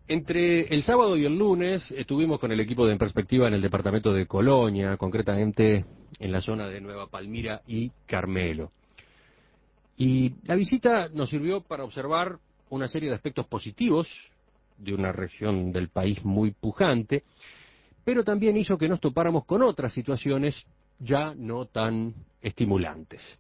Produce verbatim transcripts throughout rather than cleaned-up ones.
Entre el sábado y el lunes estuvimos con el equipo de En Perspectiva en el departamento de Colonia, concretamente en la zona de Nueva Palmira y Carmelo. Y la visita nos sirvió para observar una serie de aspectos positivos de una región del país muy pujante, pero también hizo que nos topáramos con otras situaciones ya no tan estimulantes.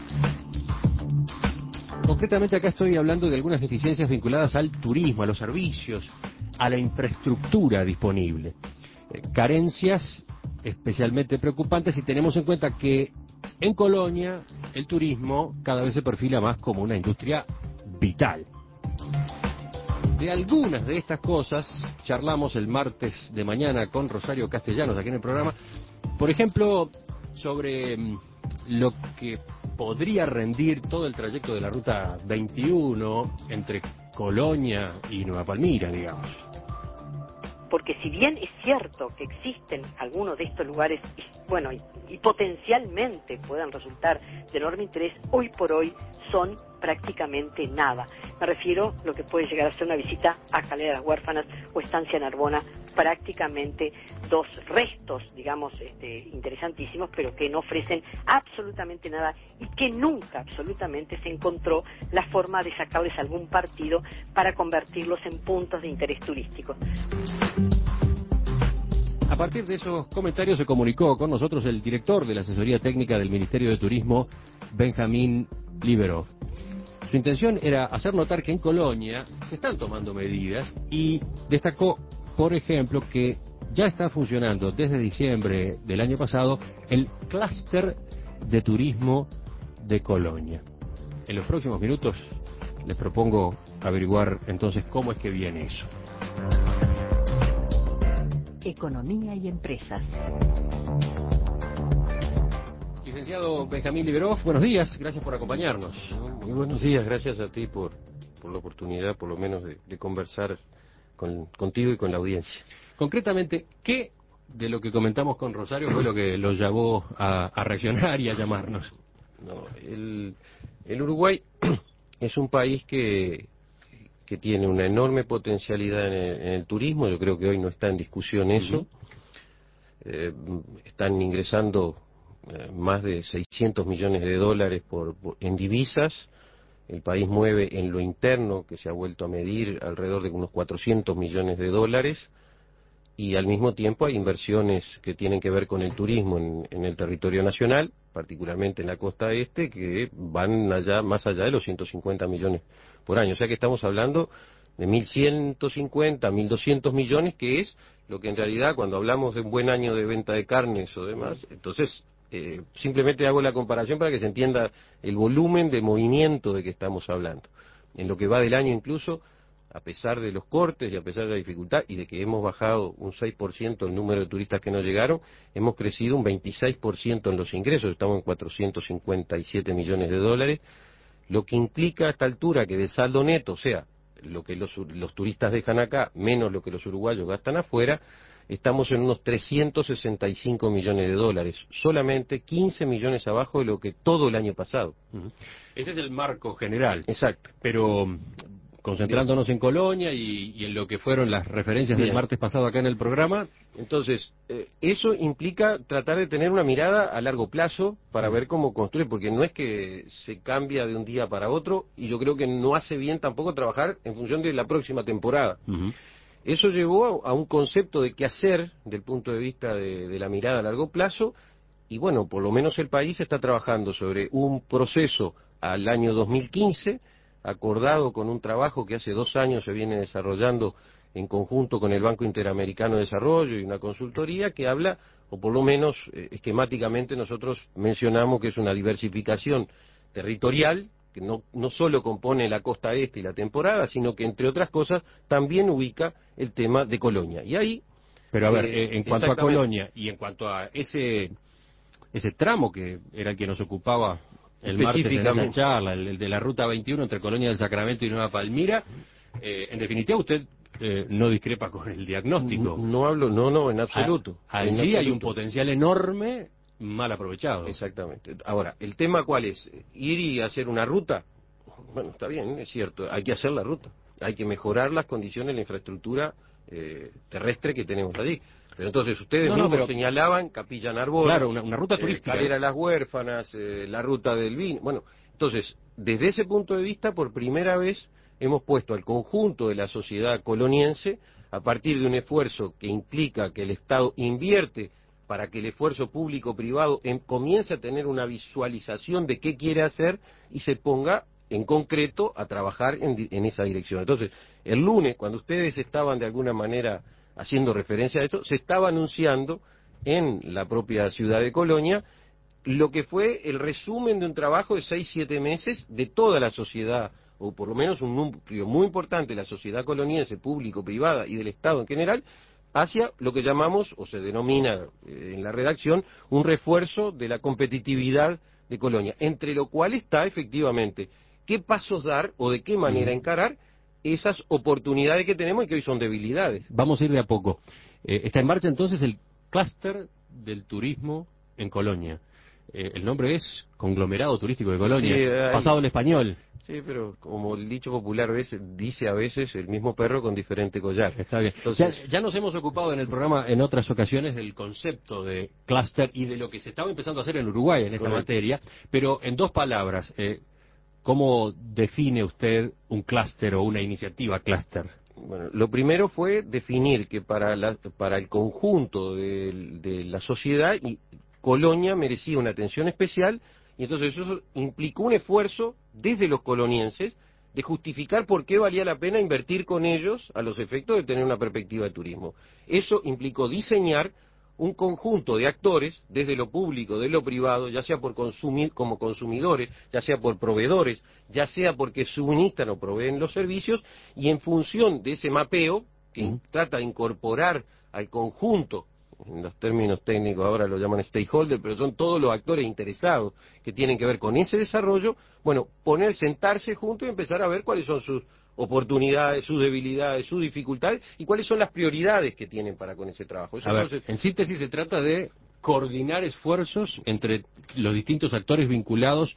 Concretamente acá estoy hablando de algunas deficiencias vinculadas al turismo, a los servicios, a la infraestructura disponible. Eh, carencias especialmente preocupantes si tenemos en cuenta que en Colonia el turismo cada vez se perfila más como una industria vital. De algunas de estas cosas charlamos el martes de mañana con Rosario Castellanos aquí en el programa. Por ejemplo, sobre mm, lo que podría rendir todo el trayecto de la ruta veintiuno entre Colonia y Nueva Palmira, digamos. Porque si bien es cierto que existen algunos de estos lugares, y, bueno, y, y potencialmente puedan resultar de enorme interés, hoy por hoy son prácticamente nada. Me refiero a lo que puede llegar a ser una visita a Calera de las Huérfanas o Estancia Narbona, prácticamente dos restos, digamos, este, interesantísimos, pero que no ofrecen absolutamente nada y que nunca absolutamente se encontró la forma de sacarles algún partido para convertirlos en puntos de interés turístico. A partir de esos comentarios se comunicó con nosotros el director de la asesoría técnica del Ministerio de Turismo, Benjamín Liberov. Su intención era hacer notar que en Colonia se están tomando medidas y destacó, por ejemplo, que ya está funcionando desde diciembre del año pasado el clúster de turismo de Colonia. En los próximos minutos les propongo averiguar entonces cómo es que viene eso. Economía y empresas. Licenciado Benjamín Liberov, buenos días, gracias por acompañarnos. Muy buenos días, gracias a ti por, por la oportunidad, por lo menos, de, de conversar con, contigo y con la audiencia. Concretamente, ¿qué de lo que comentamos con Rosario fue lo que lo llevó a, a reaccionar y a llamarnos? No, el, el Uruguay es un país que, que tiene una enorme potencialidad en el, en el turismo, yo creo que hoy no está en discusión eso. Uh-huh. eh, están ingresando eh, más de seiscientos millones de dólares por, por, en divisas. El país mueve en lo interno, que se ha vuelto a medir, alrededor de unos cuatrocientos millones de dólares, y al mismo tiempo hay inversiones que tienen que ver con el turismo en, en el territorio nacional, particularmente en la costa este, que van allá, más allá de los ciento cincuenta millones por año. O sea que estamos hablando de mil ciento cincuenta, mil doscientos millones, que es lo que en realidad, cuando hablamos de un buen año de venta de carnes o demás, entonces eh, simplemente hago la comparación para que se entienda el volumen de movimiento de que estamos hablando. En lo que va del año incluso, a pesar de los cortes y a pesar de la dificultad y de que hemos bajado un seis por ciento el número de turistas que nos llegaron, hemos crecido un veintiséis por ciento en los ingresos, estamos en cuatrocientos cincuenta y siete millones de dólares, lo que implica a esta altura que de saldo neto, o sea, lo que los, los turistas dejan acá, menos lo que los uruguayos gastan afuera, estamos en unos trescientos sesenta y cinco millones de dólares, solamente quince millones abajo de lo que todo el año pasado. Uh-huh. Ese es el marco general. Exacto. Pero concentrándonos Bien. en Colonia y, y en lo que fueron las referencias Bien. del martes pasado acá en el programa. Entonces, eh, eso implica tratar de tener una mirada a largo plazo para ver cómo construir, porque no es que se cambia de un día para otro, y yo creo que no hace bien tampoco trabajar en función de la próxima temporada. Uh-huh. Eso llevó a, a un concepto de qué hacer, del punto de vista de, de la mirada a largo plazo, y bueno, por lo menos el país está trabajando sobre un proceso al año dos mil quince, acordado con un trabajo que hace dos años se viene desarrollando en conjunto con el Banco Interamericano de Desarrollo y una consultoría que habla, o por lo menos eh, esquemáticamente nosotros mencionamos que es una diversificación territorial, que no, no solo compone la costa este y la temporada, sino que entre otras cosas también ubica el tema de Colonia. Y ahí... Pero a ver, eh, en cuanto a Colonia y en cuanto a ese, ese tramo que era el que nos ocupaba el martes en esa charla, el, el de la ruta veintiuno entre Colonia del Sacramento y Nueva Palmira, eh, en definitiva usted eh, no discrepa con el diagnóstico. No, no hablo, no, no, en absoluto. A, allí en hay absoluto. un potencial enorme, mal aprovechado. Exactamente. Ahora, ¿el tema cuál es? ¿Ir y hacer una ruta? Bueno, está bien, es cierto, hay que hacer la ruta. hay que mejorar las condiciones de la infraestructura eh, terrestre que tenemos allí. Pero entonces ustedes no, no, mismos pero... señalaban Capilla Narbona, claro, una, una ruta turística, eh, Calera ¿eh? Las Huérfanas, eh, la ruta del vino. Bueno, entonces, desde ese punto de vista, por primera vez hemos puesto al conjunto de la sociedad coloniense, a partir de un esfuerzo que implica que el Estado invierte para que el esfuerzo público-privado em, comience a tener una visualización de qué quiere hacer y se ponga en concreto a trabajar en, en esa dirección. Entonces, el lunes, cuando ustedes estaban de alguna manera haciendo referencia a eso, se estaba anunciando en la propia ciudad de Colonia lo que fue el resumen de un trabajo de seis, siete meses de toda la sociedad, o por lo menos un núcleo muy importante de la sociedad coloniense, público-privada y del Estado en general, hacia lo que llamamos, o se denomina eh, en la redacción, un refuerzo de la competitividad de Colonia, entre lo cual está efectivamente qué pasos dar o de qué manera Uh-huh. encarar esas oportunidades que tenemos y que hoy son debilidades. Vamos a ir de a poco. Eh, está en marcha entonces el clúster del turismo en Colonia. Eh, el nombre es Conglomerado Turístico de Colonia, Sí, hay... pasado al español. Sí, pero como el dicho popular a veces, dice a veces el mismo perro con diferente collar. Está bien. Entonces... ya, ya nos hemos ocupado en el programa en otras ocasiones del concepto de clúster y de lo que se estaba empezando a hacer en Uruguay en esta Correcto. materia, pero en dos palabras, eh, ¿cómo define usted un clúster o una iniciativa clúster? Bueno, lo primero fue definir que para, la, para el conjunto de, de la sociedad y Colonia merecía una atención especial, y entonces eso implicó un esfuerzo desde los colonienses de justificar por qué valía la pena invertir con ellos a los efectos de tener una perspectiva de turismo. Eso implicó diseñar un conjunto de actores, desde lo público, de lo privado, ya sea por consumir como consumidores, ya sea por proveedores, ya sea porque suministran o proveen los servicios, y en función de ese mapeo, que uh-huh. trata de incorporar al conjunto, en los términos técnicos ahora lo llaman stakeholder, pero son todos los actores interesados que tienen que ver con ese desarrollo, bueno, poner, sentarse juntos y empezar a ver cuáles son sus oportunidades, sus debilidades, sus dificultades y cuáles son las prioridades que tienen para con ese trabajo. Eso, a ver, entonces... en síntesis se trata de coordinar esfuerzos entre los distintos actores vinculados,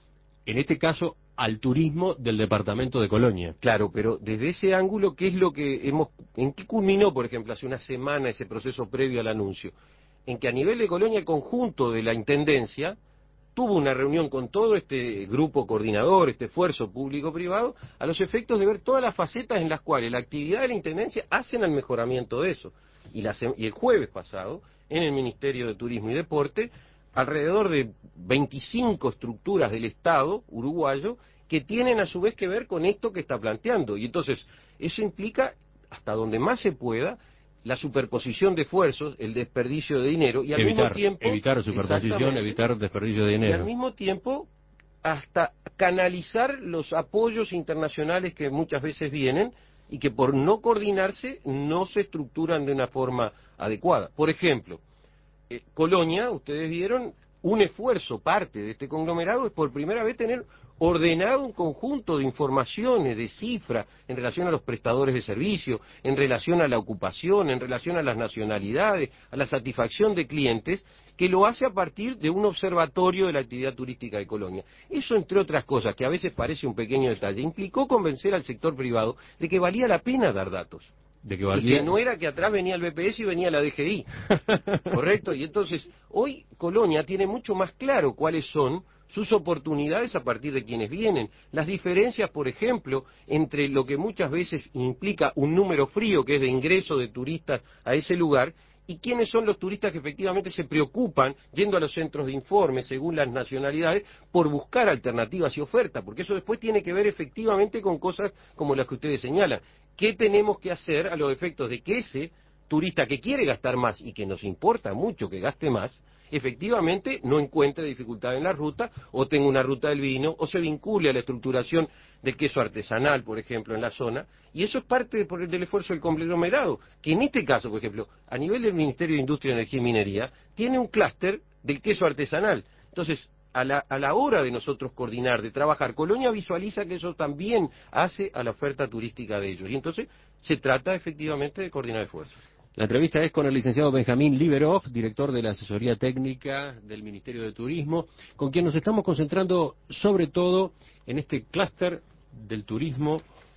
en este caso, al turismo del departamento de Colonia. Claro, pero desde ese ángulo, ¿qué es lo que hemos, en qué culminó, por ejemplo, hace una semana ese proceso previo al anuncio? En que a nivel de Colonia el conjunto de la Intendencia tuvo una reunión con todo este grupo coordinador, este esfuerzo público-privado, a los efectos de ver todas las facetas en las cuales la actividad de la Intendencia hacen al mejoramiento de eso. Y, la, y el jueves pasado, en el Ministerio de Turismo y Deporte, alrededor de veinticinco estructuras del Estado uruguayo que tienen a su vez que ver con esto que está planteando. Y entonces, eso implica, hasta donde más se pueda, la superposición de esfuerzos, el desperdicio de dinero y al evitar, mismo tiempo... Evitar superposición, evitar desperdicio de dinero. Y al mismo tiempo, hasta canalizar los apoyos internacionales que muchas veces vienen y que por no coordinarse no se estructuran de una forma adecuada. Por ejemplo, eh, Colonia, ustedes vieron, un esfuerzo, parte de este conglomerado, es por primera vez tener ordenado un conjunto de informaciones, de cifras, en relación a los prestadores de servicios, en relación a la ocupación, en relación a las nacionalidades, a la satisfacción de clientes, que lo hace a partir de un observatorio de la actividad turística de Colonia. Eso, entre otras cosas, que a veces parece un pequeño detalle, implicó convencer al sector privado de que valía la pena dar datos. De que valía... Y que no era que atrás venía el B P S y venía la D G I, ¿correcto? Y entonces, hoy Colonia tiene mucho más claro cuáles son sus oportunidades a partir de quienes vienen. Las diferencias, por ejemplo, entre lo que muchas veces implica un número frío, que es de ingreso de turistas a ese lugar, y quiénes son los turistas que efectivamente se preocupan, yendo a los centros de informe, según las nacionalidades, por buscar alternativas y ofertas, porque eso después tiene que ver efectivamente con cosas como las que ustedes señalan. ¿Qué tenemos que hacer a los efectos de que ese turista que quiere gastar más y que nos importa mucho que gaste más, efectivamente no encuentre dificultad en la ruta, o tenga una ruta del vino, o se vincule a la estructuración del queso artesanal, por ejemplo, en la zona, y eso es parte de, del esfuerzo del conglomerado, que en este caso, por ejemplo, a nivel del Ministerio de Industria, Energía y Minería, tiene un clúster del queso artesanal. Entonces, a la, a la hora de nosotros coordinar, de trabajar, Colonia visualiza que eso también hace a la oferta turística de ellos, y entonces se trata efectivamente de coordinar esfuerzos. La entrevista es con el licenciado Benjamín Liberoff, director de la asesoría técnica del Ministerio de Turismo, con quien nos estamos concentrando sobre todo en este clúster del turismo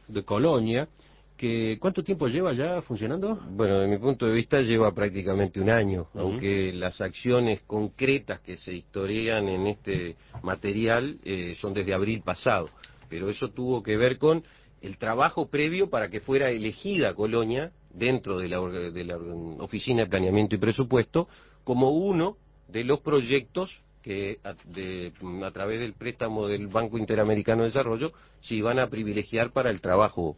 de Colonia, que ¿cuánto tiempo lleva ya funcionando? Bueno, de mi punto de vista lleva prácticamente un año, uh-huh. aunque las acciones concretas que se historian en este material eh, son desde abril pasado, pero eso tuvo que ver con el trabajo previo para que fuera elegida Colonia dentro de la, de la Oficina de Planeamiento y Presupuesto como uno de los proyectos que a, de, a través del préstamo del Banco Interamericano de Desarrollo se iban a privilegiar para el trabajo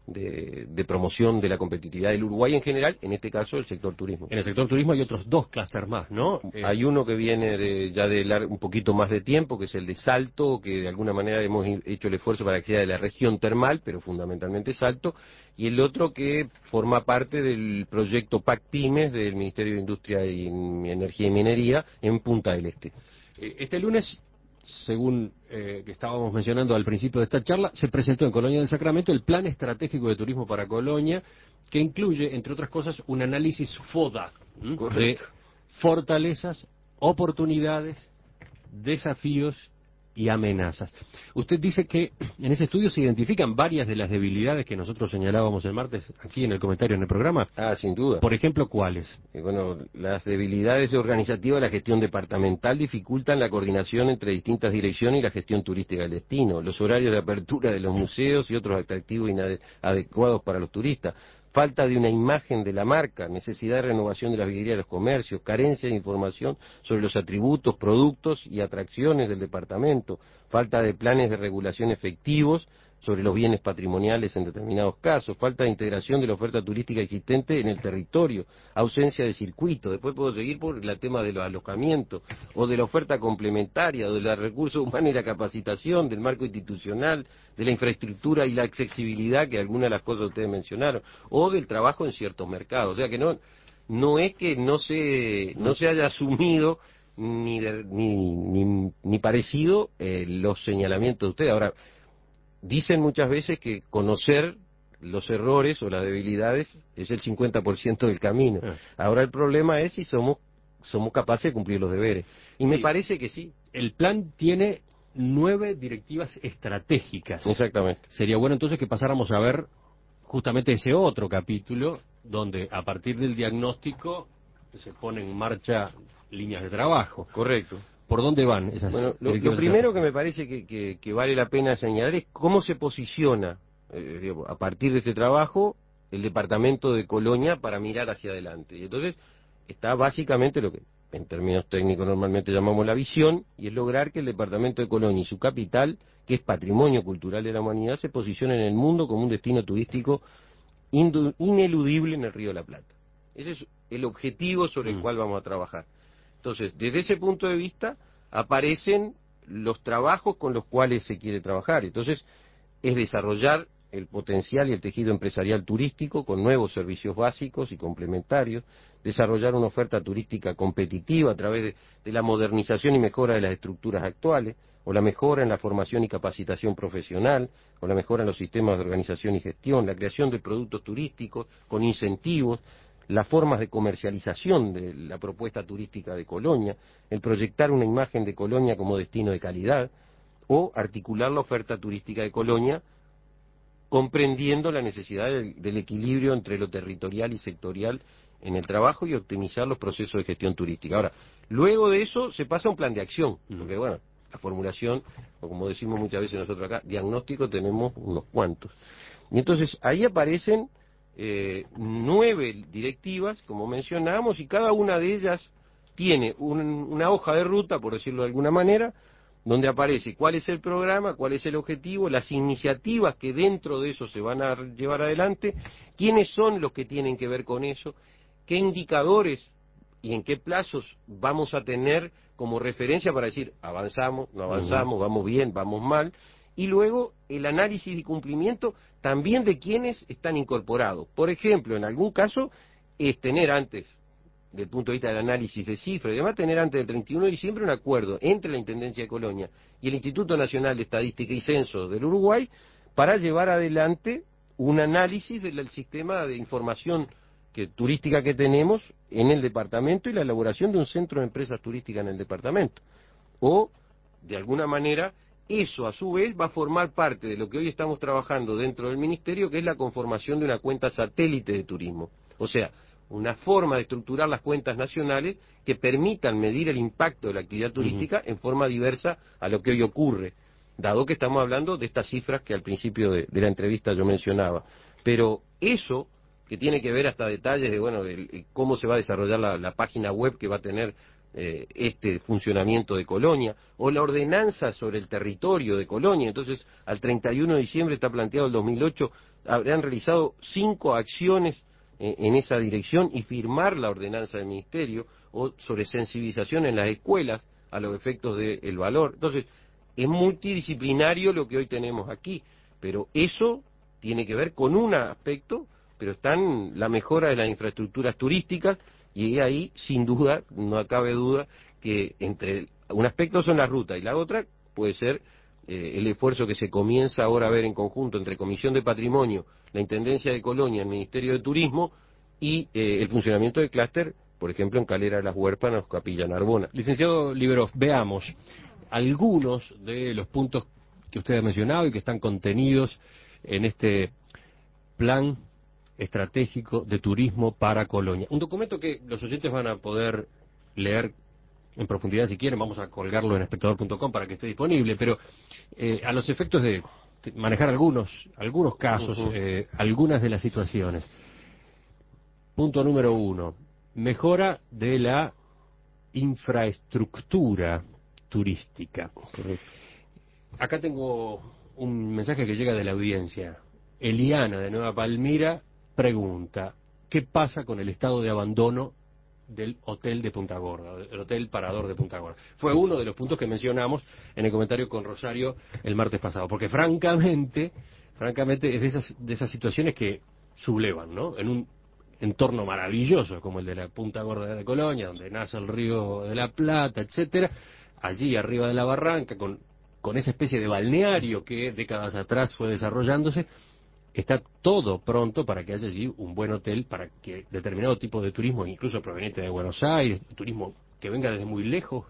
De, de promoción de la competitividad del Uruguay en general, en este caso el sector turismo. En el sector turismo hay otros dos clústeres más, ¿no? Eh... Hay uno que viene de, ya de lar- un poquito más de tiempo, que es el de Salto, que de alguna manera hemos hecho el esfuerzo para que sea de la región termal, pero fundamentalmente Salto, y el otro que forma parte del proyecto P A C Pymes del Ministerio de Industria y Energía y Minería en Punta del Este. Este lunes, según eh, que estábamos mencionando al principio de esta charla, se presentó en Colonia del Sacramento el Plan Estratégico de Turismo para Colonia, que incluye, entre otras cosas, un análisis FODA de fortalezas, oportunidades, desafíos y amenazas. Usted dice que en ese estudio se identifican varias de las debilidades que nosotros señalábamos el martes aquí en el comentario en el programa. Ah, sin duda. Por ejemplo, ¿cuáles? Eh, bueno, las debilidades organizativas de la gestión departamental dificultan la coordinación entre distintas direcciones y la gestión turística del destino, los horarios de apertura de los museos y otros atractivos inadecuados para los turistas, falta de una imagen de la marca, necesidad de renovación de las vidrieras de los comercios, carencia de información sobre los atributos, productos y atracciones del departamento, falta de planes de regulación efectivos sobre los bienes patrimoniales en determinados casos, falta de integración de la oferta turística existente en el territorio, ausencia de circuito. Después puedo seguir por el tema de los alojamientos, o de la oferta complementaria, o de los recursos humanos y la capacitación, del marco institucional, de la infraestructura y la accesibilidad, que algunas de las cosas ustedes mencionaron, o del trabajo en ciertos mercados. O sea que no, no es que no se, no se haya asumido ni, de, ni, ni, ni parecido eh, los señalamientos de ustedes. Ahora, dicen muchas veces que conocer los errores o las debilidades es el cincuenta por ciento del camino. Ahora el problema es si somos somos capaces de cumplir los deberes. Y sí, me parece que sí. El plan tiene nueve directivas estratégicas. Exactamente. Sería bueno entonces que pasáramos a ver justamente ese otro capítulo donde a partir del diagnóstico se ponen en marcha líneas de trabajo. Correcto. ¿Por dónde van esas? Bueno, lo, lo primero que me parece que, que, que vale la pena señalar es cómo se posiciona, eh, digo, a partir de este trabajo, el departamento de Colonia para mirar hacia adelante. Y entonces está básicamente lo que en términos técnicos normalmente llamamos la visión, y es lograr que el departamento de Colonia y su capital, que es patrimonio cultural de la humanidad, se posicione en el mundo como un destino turístico ineludible en el Río de la Plata. Ese es el objetivo sobre el mm. cual vamos a trabajar. Entonces, desde ese punto de vista, aparecen los trabajos con los cuales se quiere trabajar. Entonces, es desarrollar el potencial y el tejido empresarial turístico con nuevos servicios básicos y complementarios, desarrollar una oferta turística competitiva a través de, de la modernización y mejora de las estructuras actuales, o la mejora en la formación y capacitación profesional, o la mejora en los sistemas de organización y gestión, la creación de productos turísticos con incentivos, las formas de comercialización de la propuesta turística de Colonia, el proyectar una imagen de Colonia como destino de calidad, o articular la oferta turística de Colonia comprendiendo la necesidad del, del equilibrio entre lo territorial y sectorial en el trabajo y optimizar los procesos de gestión turística. Ahora, luego de eso se pasa a un plan de acción, porque bueno, la formulación, o como decimos muchas veces nosotros acá, diagnóstico tenemos unos cuantos. Y entonces ahí aparecen Eh, nueve directivas, como mencionábamos, y cada una de ellas tiene un, una hoja de ruta, por decirlo de alguna manera, donde aparece cuál es el programa, cuál es el objetivo, las iniciativas que dentro de eso se van a llevar adelante, quiénes son los que tienen que ver con eso, qué indicadores y en qué plazos vamos a tener como referencia para decir avanzamos, no avanzamos, uh-huh. vamos bien, vamos mal, y luego el análisis y cumplimiento también de quienes están incorporados. Por ejemplo, en algún caso es tener antes, desde el punto de vista del análisis de cifras y demás, tener antes del treinta y uno de diciembre un acuerdo entre la Intendencia de Colonia y el Instituto Nacional de Estadística y Censo del Uruguay para llevar adelante un análisis del sistema de información que, turística que tenemos en el departamento y la elaboración de un centro de empresas turísticas en el departamento. O, de alguna manera, eso a su vez va a formar parte de lo que hoy estamos trabajando dentro del Ministerio, que es la conformación de una cuenta satélite de turismo. O sea, una forma de estructurar las cuentas nacionales que permitan medir el impacto de la actividad turística uh-huh. en forma diversa a lo que hoy ocurre, dado que estamos hablando de estas cifras que al principio de, de la entrevista yo mencionaba. Pero eso, que tiene que ver hasta detalles de, bueno, de, de cómo se va a desarrollar la, la página web que va a tener eh, este funcionamiento de Colonia, o la ordenanza sobre el territorio de Colonia. Entonces, al treinta y uno de diciembre está planteado el dos mil ocho, habrán realizado cinco acciones en esa dirección y firmar la ordenanza del Ministerio, o sobre sensibilización en las escuelas a los efectos del valor. Entonces, es multidisciplinario lo que hoy tenemos aquí, pero eso tiene que ver con un aspecto, pero está en la mejora de las infraestructuras turísticas, y ahí, sin duda, no cabe duda que entre un aspecto son las rutas y la otra puede ser Eh, el esfuerzo que se comienza ahora a ver en conjunto entre Comisión de Patrimonio, la Intendencia de Colonia, el Ministerio de Turismo y eh, el funcionamiento del clúster, por ejemplo, en Calera de las Huérfanas, Capilla Narbona. Licenciado Liberov, veamos algunos de los puntos que usted ha mencionado y que están contenidos en este plan estratégico de turismo para Colonia. Un documento que los oyentes van a poder leer en profundidad si quieren, vamos a colgarlo en espectador punto com para que esté disponible, pero eh, a los efectos de manejar algunos algunos casos, uh-huh. eh, algunas de las situaciones. Punto número uno, mejora de la infraestructura turística. Correcto. Acá tengo un mensaje que llega de la audiencia. Eliana, de Nueva Palmira, pregunta, ¿qué pasa con el estado de abandono del hotel de Punta Gorda, el hotel Parador de Punta Gorda? Fue uno de los puntos que mencionamos en el comentario con Rosario el martes pasado, porque francamente, francamente es de esas, de esas situaciones que sublevan, ¿no? En un entorno maravilloso como el de la Punta Gorda de Colonia, donde nace el río de la Plata, etcétera, allí arriba de la barranca, con, con esa especie de balneario que décadas atrás fue desarrollándose, está todo pronto para que haya allí un buen hotel, para que determinado tipo de turismo, incluso proveniente de Buenos Aires, turismo que venga desde muy lejos,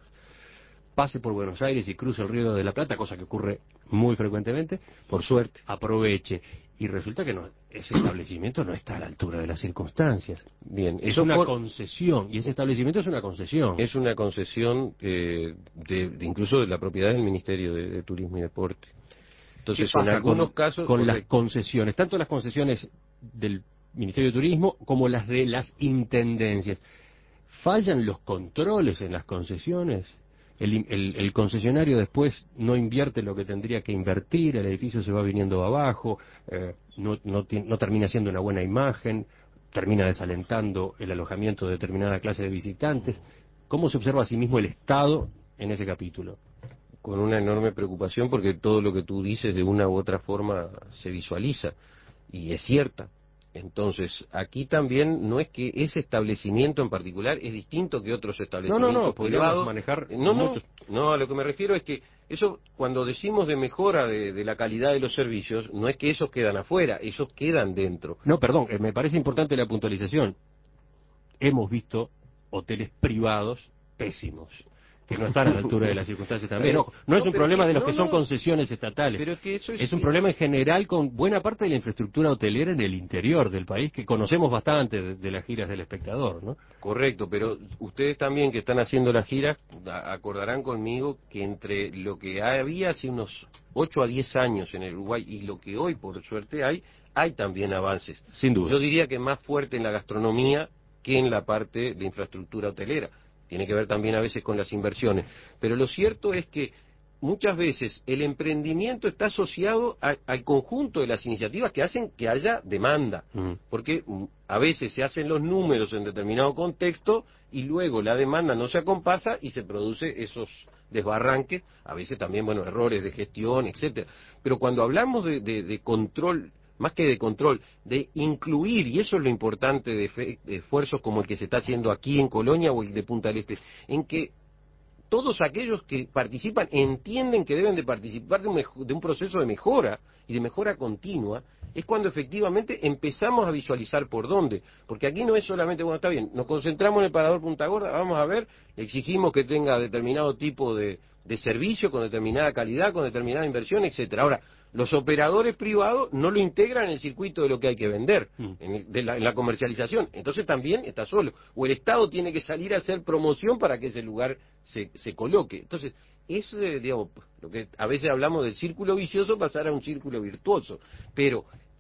pase por Buenos Aires y cruce el Río de la Plata, cosa que ocurre muy frecuentemente, por suerte, aproveche. Y resulta que no, ese establecimiento no está a la altura de las circunstancias. Bien, es una por... concesión, y ese establecimiento es una concesión. Es una concesión eh, de, de incluso de la propiedad del Ministerio de, de Turismo y Deporte. Entonces, en algunos con, casos... con las concesiones, tanto las concesiones del Ministerio de Turismo como las de las intendencias? ¿Fallan los controles en las concesiones? El, el, el concesionario después no invierte lo que tendría que invertir, el edificio se va viniendo abajo, eh, no, no, no termina siendo una buena imagen, termina desalentando el alojamiento de determinada clase de visitantes. ¿Cómo se observa a sí mismo el Estado en ese capítulo? Con una enorme preocupación, porque todo lo que tú dices de una u otra forma se visualiza y es cierta. Entonces, aquí también no es que ese establecimiento en particular es distinto que otros establecimientos no, no, no, privados. manejar no, muchos. no, no, a lo que me refiero es que eso, cuando decimos de mejora de, de la calidad de los servicios, no es que esos quedan afuera, esos quedan dentro. No, perdón, eh, me parece importante la puntualización. Hemos visto hoteles privados pésimos, que no están a la altura de las circunstancias también. No, no, no es un problema que, de los que no, son no, concesiones estatales. Pero es, que eso es, es un problema en general con buena parte de la infraestructura hotelera en el interior del país, que conocemos bastante de, de las giras del espectador, ¿no? Correcto, pero ustedes también que están haciendo las giras acordarán conmigo que entre lo que había hace unos ocho a diez años en el Uruguay y lo que hoy por suerte hay, hay también avances. Sin duda. Yo diría que más fuerte en la gastronomía que en la parte de infraestructura hotelera. Tiene que ver también a veces con las inversiones. Pero lo cierto es que muchas veces el emprendimiento está asociado a, al conjunto de las iniciativas que hacen que haya demanda. Uh-huh. Porque a veces se hacen los números en determinado contexto y luego la demanda no se acompasa y se produce esos desbarranques, a veces también, bueno, errores de gestión, etcétera. Pero cuando hablamos de, de, de control, más que de control, de incluir, y eso es lo importante de, fe, de esfuerzos como el que se está haciendo aquí en Colonia o el de Punta del Este, en que todos aquellos que participan entienden que deben de participar de un, de un proceso de mejora y de mejora continua, es cuando efectivamente empezamos a visualizar por dónde. Porque aquí no es solamente, bueno, está bien, nos concentramos en el parador Punta Gorda, vamos a ver, le exigimos que tenga determinado tipo de, de servicio, con determinada calidad, con determinada inversión, etcétera. Ahora, los operadores privados no lo integran en el circuito de lo que hay que vender, mm. en, el, de la, en la comercialización. Entonces también está solo. O el Estado tiene que salir a hacer promoción para que ese lugar se, se coloque. Entonces, eso es, digamos, lo que a veces hablamos del círculo vicioso, pasar a un círculo virtuoso. Pero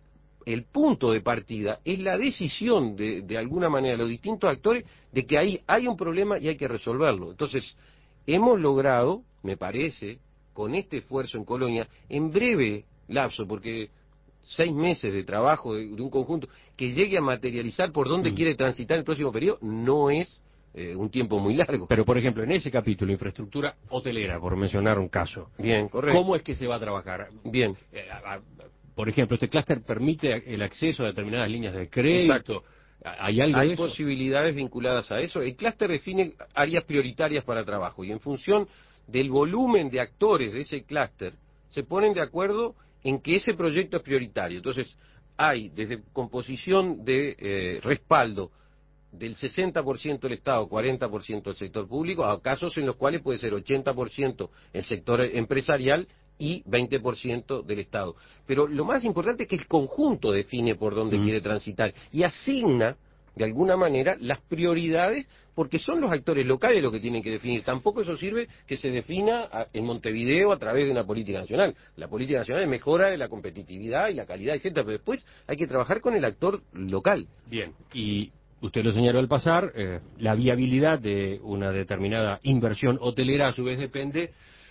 el punto de partida es la decisión de, de alguna manera de los distintos actores de que ahí hay un problema y hay que resolverlo. Entonces, hemos logrado, me parece, con este esfuerzo en Colonia, en breve lapso, porque seis meses de trabajo de, de un conjunto, que llegue a materializar por dónde mm. quiere transitar el próximo periodo, no es eh, un tiempo muy largo. Pero, por ejemplo, en ese capítulo, infraestructura hotelera, por mencionar un caso. Bien, correcto. ¿Cómo es que se va a trabajar? Bien. Eh, a, a, por ejemplo, este clúster permite el acceso a determinadas líneas de crédito. Exacto. ¿Hay algo Hay de eso? posibilidades vinculadas a eso. El clúster define áreas prioritarias para trabajo y en función del volumen de actores de ese clúster se ponen de acuerdo en que ese proyecto es prioritario. Entonces, hay desde composición de eh, respaldo del sesenta por ciento del Estado, cuarenta por ciento del sector público, a casos en los cuales puede ser ochenta por ciento el sector empresarial y veinte por ciento del Estado. Pero lo más importante es que el conjunto define por dónde mm. quiere transitar y asigna, de alguna manera, las prioridades, porque son los actores locales los que tienen que definir. Tampoco eso sirve que se defina a, en Montevideo a través de una política nacional. La política nacional es mejora de la competitividad y la calidad, etcétera, pero después hay que trabajar con el actor local. Bien, y usted lo señaló al pasar, eh, la viabilidad de una determinada inversión hotelera a su vez depende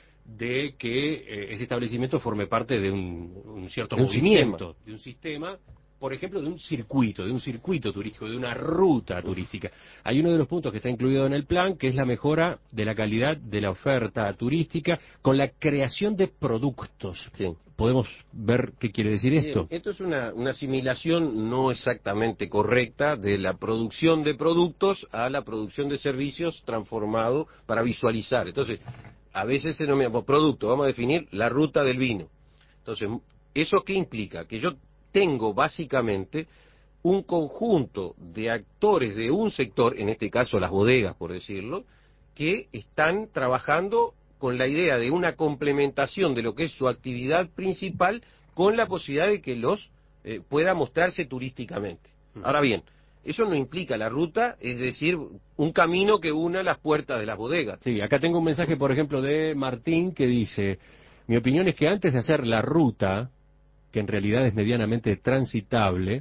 de que eh, ese establecimiento forme parte de un, un cierto de un movimiento, sistema. de un sistema, por ejemplo, de un circuito, de un circuito turístico, de una ruta turística. Hay uno de los puntos que está incluido en el plan, que es la mejora de la calidad de la oferta turística con la creación de productos. Sí. ¿Podemos ver qué quiere decir esto? Bien, esto es una, una asimilación no exactamente correcta de la producción de productos a la producción de servicios transformado para visualizar. Entonces, a veces se denomina por producto, vamos a definir la ruta del vino. Entonces, ¿eso qué implica? Que yo tengo básicamente un conjunto de actores de un sector, en este caso las bodegas, por decirlo, que están trabajando con la idea de una complementación de lo que es su actividad principal con la posibilidad de que los eh, pueda mostrarse turísticamente. Ahora bien, eso no implica la ruta, es decir, un camino que una las puertas de las bodegas. Sí, acá tengo un mensaje, por ejemplo, de Martín que dice: mi opinión es que antes de hacer la ruta, que en realidad es medianamente transitable,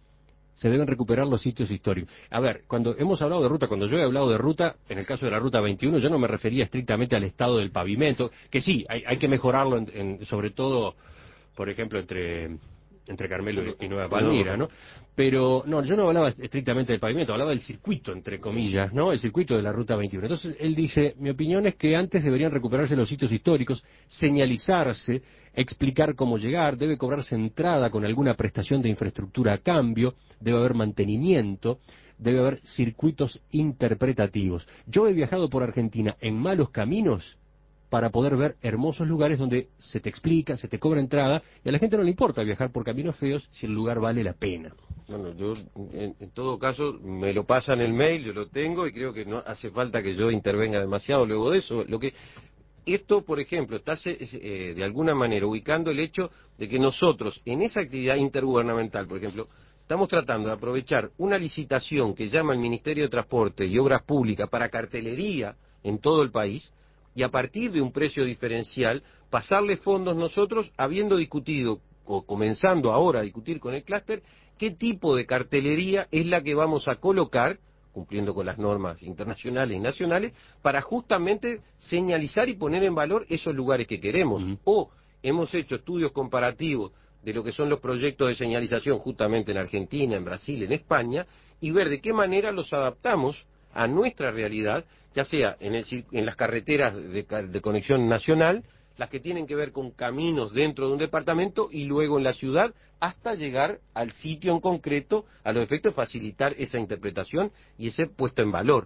se deben recuperar los sitios históricos. A ver, cuando hemos hablado de ruta, cuando yo he hablado de ruta, en el caso de la Ruta veintiuno, yo no me refería estrictamente al estado del pavimento, que sí, hay, hay que mejorarlo, en, en, sobre todo, por ejemplo, entre... entre Carmelo y Nueva Palmira, ¿no? Pero, no, yo no hablaba estrictamente del pavimento, hablaba del circuito, entre comillas, ¿no? El circuito de la Ruta veintiuno. Entonces, él dice, mi opinión es que antes deberían recuperarse los sitios históricos, señalizarse, explicar cómo llegar, debe cobrarse entrada con alguna prestación de infraestructura a cambio, debe haber mantenimiento, debe haber circuitos interpretativos. Yo he viajado por Argentina en malos caminos para poder ver hermosos lugares donde se te explica, se te cobra entrada, y a la gente no le importa viajar por caminos feos si el lugar vale la pena. Bueno, yo, en, en todo caso, me lo pasan el mail, yo lo tengo, y creo que no hace falta que yo intervenga demasiado luego de eso. Lo que Esto, por ejemplo, está eh, de alguna manera ubicando el hecho de que nosotros, en esa actividad intergubernamental, por ejemplo, estamos tratando de aprovechar una licitación que llama el Ministerio de Transporte y Obras Públicas para cartelería en todo el país, y a partir de un precio diferencial, pasarle fondos nosotros, habiendo discutido, o comenzando ahora a discutir con el clúster, qué tipo de cartelería es la que vamos a colocar, cumpliendo con las normas internacionales y nacionales, para justamente señalizar y poner en valor esos lugares que queremos. Uh-huh. O hemos hecho estudios comparativos de lo que son los proyectos de señalización justamente en Argentina, en Brasil, en España, y ver de qué manera los adaptamos a nuestra realidad, ya sea en, el, en las carreteras de, de conexión nacional, las que tienen que ver con caminos dentro de un departamento y luego en la ciudad, hasta llegar al sitio en concreto, a los efectos de facilitar esa interpretación y ese puesto en valor.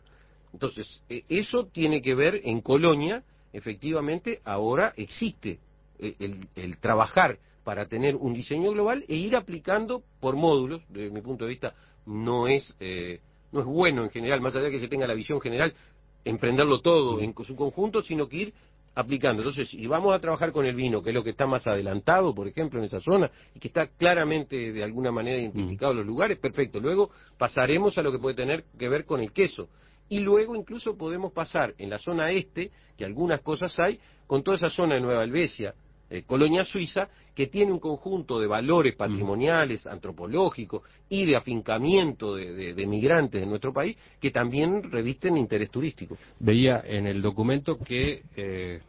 Entonces, eh, eso tiene que ver en Colonia, efectivamente, ahora existe eh, el, el trabajar para tener un diseño global e ir aplicando por módulos. Desde mi punto de vista, no es eh, no es bueno en general, más allá de que se tenga la visión general, emprenderlo todo en su conjunto, sino que ir aplicando. Entonces, si vamos a trabajar con el vino, que es lo que está más adelantado, por ejemplo, en esa zona, y que está claramente de alguna manera identificado los lugares, perfecto. Luego pasaremos a lo que puede tener que ver con el queso. Y luego incluso podemos pasar en la zona este, que algunas cosas hay, con toda esa zona de Nueva Helvecia, eh, Colonia Suiza, que tiene un conjunto de valores patrimoniales, antropológicos y de afincamiento de, de, de migrantes en nuestro país, que también revisten interés turístico. Veía en el documento que eh,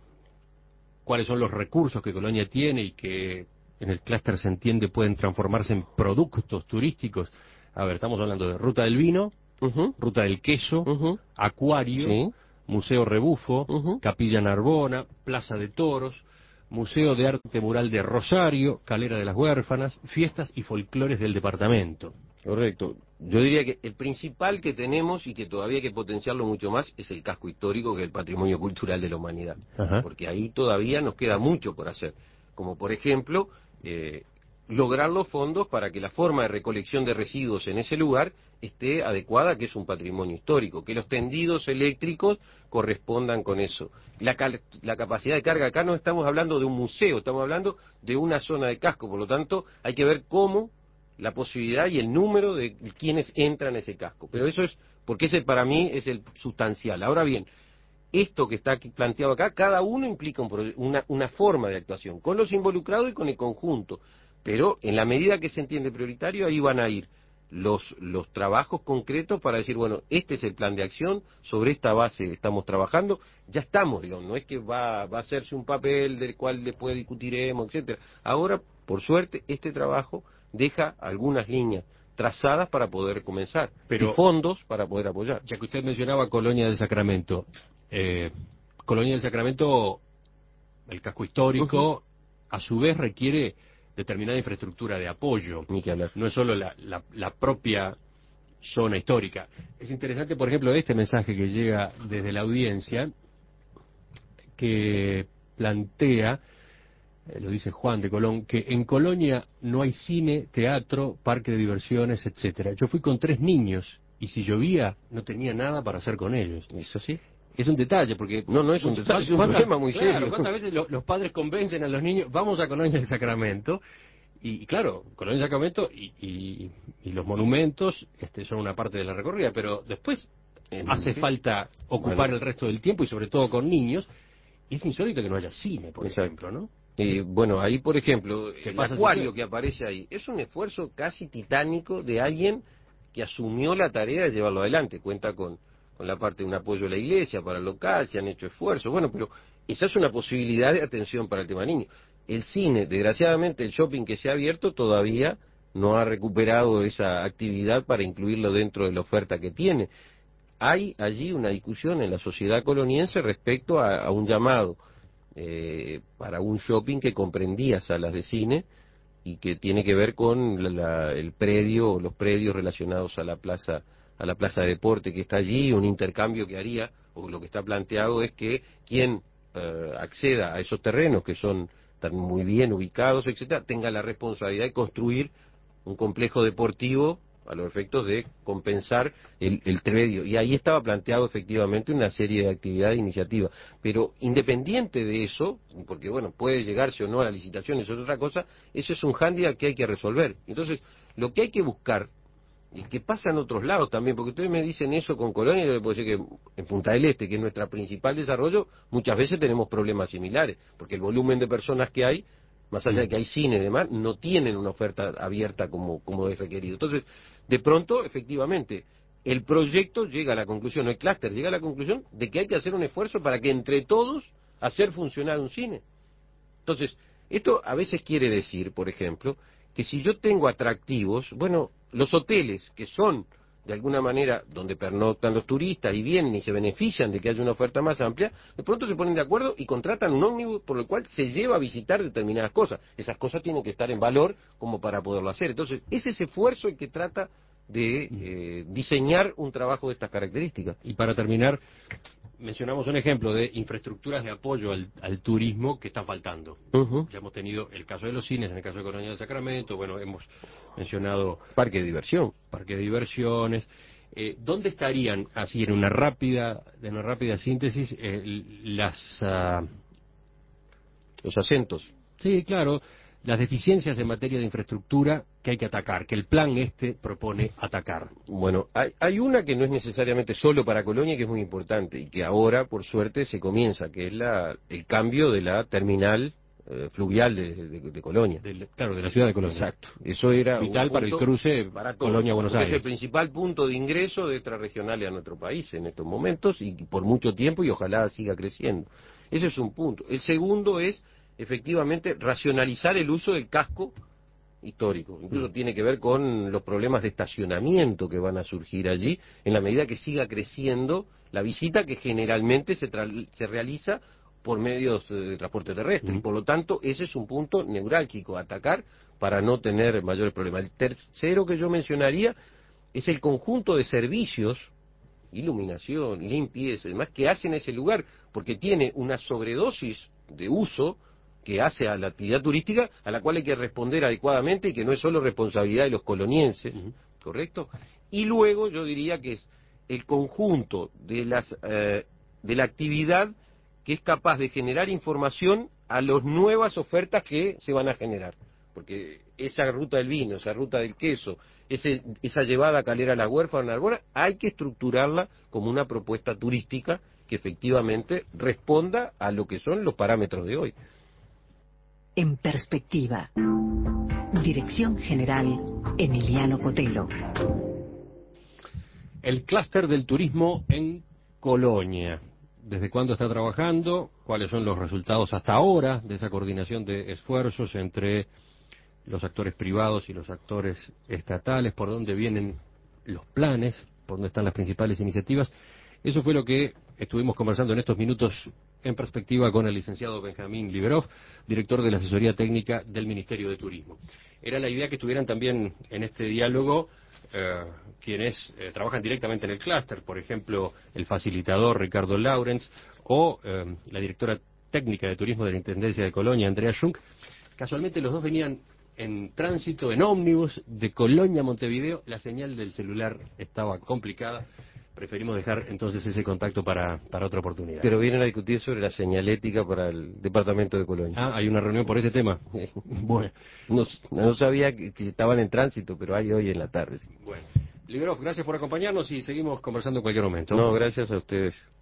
cuáles son los recursos que Colonia tiene y que en el clúster se entiende pueden transformarse en productos turísticos. A ver, estamos hablando de Ruta del Vino, uh-huh. Ruta del Queso, uh-huh. Acuario, sí. Museo Rebufo, uh-huh. Capilla Narbona, Plaza de Toros, Museo de Arte Mural de Rosario, Calera de las Huérfanas, fiestas y folclores del departamento. Correcto. Yo diría que el principal que tenemos y que todavía hay que potenciarlo mucho más es el casco histórico, que es el patrimonio cultural de la humanidad. Ajá. Porque ahí todavía nos queda mucho por hacer. Como por ejemplo, eh, lograr los fondos para que la forma de recolección de residuos en ese lugar esté adecuada, que es un patrimonio histórico, que los tendidos eléctricos correspondan con eso. La, la capacidad de carga, acá no estamos hablando de un museo, estamos hablando de una zona de casco, por lo tanto hay que ver cómo la posibilidad y el número de quienes entran a ese casco. Pero eso es, porque ese para mí es el sustancial. Ahora bien, esto que está aquí planteado acá, cada uno implica un, una, una forma de actuación, con los involucrados y con el conjunto. Pero en la medida que se entiende prioritario, ahí van a ir los, los trabajos concretos para decir, bueno, este es el plan de acción, sobre esta base estamos trabajando, ya estamos, digamos, no es que va, va a hacerse un papel del cual después discutiremos, etcétera. Ahora, por suerte, este trabajo deja algunas líneas trazadas para poder comenzar, pero y fondos para poder apoyar. Ya que usted mencionaba Colonia del Sacramento, eh, Colonia del Sacramento, el casco histórico, uh-huh. a su vez requiere determinada infraestructura de apoyo, ni que hablar. No es solo la, la, la propia zona histórica. Es interesante, por ejemplo, este mensaje que llega desde la audiencia, que plantea, eh, lo dice Juan de Colón, que en Colonia no hay cine, teatro, parque de diversiones, etcétera. Yo fui con tres niños y si llovía no tenía nada para hacer con ellos. ¿Eso sí? Es un detalle, porque... No, no es un detalle, es un problema muy claro, serio. ¿Cuántas veces lo, los padres convencen a los niños, vamos a Colonia del Sacramento? Y, y claro, Colonia del Sacramento y, y, y los monumentos este, son una parte de la recorrida, pero después eh, hace falta ocupar bueno. el resto del tiempo, y sobre todo con niños. Y es insólito que no haya cine, por Exacto. ejemplo, ¿no? Y bueno, ahí, por ejemplo, el acuario si que aparece ahí, es un esfuerzo casi titánico de alguien que asumió la tarea de llevarlo adelante. Cuenta con... con la parte de un apoyo a la iglesia, para el local, se han hecho esfuerzos, bueno, pero esa es una posibilidad de atención para el tema niño. El cine, desgraciadamente, el shopping que se ha abierto todavía no ha recuperado esa actividad para incluirlo dentro de la oferta que tiene. Hay allí una discusión en la sociedad coloniense respecto a, a un llamado eh, para un shopping que comprendía salas de cine y que tiene que ver con la, la, el predio, los predios relacionados a la plaza a la plaza de deporte que está allí, un intercambio que haría, o lo que está planteado es que quien eh, acceda a esos terrenos que son tan muy bien ubicados, etcétera, tenga la responsabilidad de construir un complejo deportivo a los efectos de compensar el, el predio. Y ahí estaba planteado efectivamente una serie de actividades e iniciativas. Pero independiente de eso, porque bueno, puede llegarse o no a la licitación, eso es otra cosa, eso es un hándicap que hay que resolver. Entonces, lo que hay que buscar, y que pasa en otros lados también, porque ustedes me dicen eso con Colonia, yo le puedo decir que en Punta del Este, que es nuestro principal desarrollo, muchas veces tenemos problemas similares, porque el volumen de personas que hay, más allá de que hay cine y demás, no tienen una oferta abierta como, como es requerido. Entonces, de pronto, efectivamente, el proyecto llega a la conclusión, el clúster llega a la conclusión de que hay que hacer un esfuerzo para que entre todos hacer funcionar un cine. Entonces, esto a veces quiere decir, por ejemplo, que si yo tengo atractivos, bueno, los hoteles que son de alguna manera donde pernoctan los turistas y vienen y se benefician de que haya una oferta más amplia, de pronto se ponen de acuerdo y contratan un ómnibus por el cual se lleva a visitar determinadas cosas. Esas cosas tienen que estar en valor como para poderlo hacer. Entonces, es ese esfuerzo el que trata de eh, diseñar un trabajo de estas características. Y para terminar, mencionamos un ejemplo de infraestructuras de apoyo al, al turismo que están faltando. Uh-huh. Ya hemos tenido el caso de los cines, en el caso de Colonia del Sacramento, bueno, hemos mencionado Parque de diversión. parque de diversiones. Eh, ¿Dónde estarían, así en una rápida, en una rápida síntesis, eh, las... Uh... Los acentos. Sí, claro, las deficiencias en materia de infraestructura que hay que atacar, que el plan este propone atacar? Bueno, hay, hay una que no es necesariamente solo para Colonia, que es muy importante, y que ahora, por suerte, se comienza, que es la, el cambio de la terminal eh, fluvial de, de, de Colonia. De, claro, de la ciudad de Colonia. Exacto. Eso era vital para el cruce para Colonia-Buenos Aires. Es el principal punto de ingreso de extrarregionales a nuestro país en estos momentos, y por mucho tiempo, y ojalá siga creciendo. Ese es un punto. El segundo es, efectivamente, racionalizar el uso del casco histórico. Incluso mm. tiene que ver con los problemas de estacionamiento que van a surgir allí, en la medida que siga creciendo la visita, que generalmente se, se realiza por medios de transporte terrestre. Mm. Por lo tanto, ese es un punto neurálgico a atacar para no tener mayores problemas. El tercero que yo mencionaría es el conjunto de servicios, iluminación, limpieza, demás, que hacen ese lugar, porque tiene una sobredosis de uso que hace a la actividad turística, a la cual hay que responder adecuadamente, y que no es solo responsabilidad de los colonienses, uh-huh. ¿correcto? Y luego yo diría que es el conjunto de las eh, de la actividad que es capaz de generar información a las nuevas ofertas que se van a generar, porque esa ruta del vino, esa ruta del queso, ese, esa llevada a Calera La Huérfana, Arbora, hay que estructurarla como una propuesta turística que efectivamente responda a lo que son los parámetros de hoy. En perspectiva. Dirección General Emiliano Cotelo. El clúster del turismo en Colonia. ¿Desde cuándo está trabajando? ¿Cuáles son los resultados hasta ahora de esa coordinación de esfuerzos entre los actores privados y los actores estatales? ¿Por dónde vienen los planes? ¿Por dónde están las principales iniciativas? Eso fue lo que estuvimos conversando en estos minutos en perspectiva con el licenciado Benjamín Liberov, director de la asesoría técnica del Ministerio de Turismo. Era la idea que estuvieran también en este diálogo eh, quienes eh, trabajan directamente en el clúster, por ejemplo, el facilitador Ricardo Laurens o eh, la directora técnica de turismo de la Intendencia de Colonia, Andrea Schunk. Casualmente los dos venían en tránsito, en ómnibus, de Colonia a Montevideo. La señal del celular estaba complicada. Preferimos dejar entonces ese contacto para, para otra oportunidad. Pero vienen a discutir sobre la señalética para el departamento de Colonia. Ah, hay una reunión por ese tema. Bueno, no, no sabía que, que estaban en tránsito, pero hay hoy en la tarde. Sí. Bueno, Liberov, gracias por acompañarnos y seguimos conversando en cualquier momento. No, gracias a ustedes.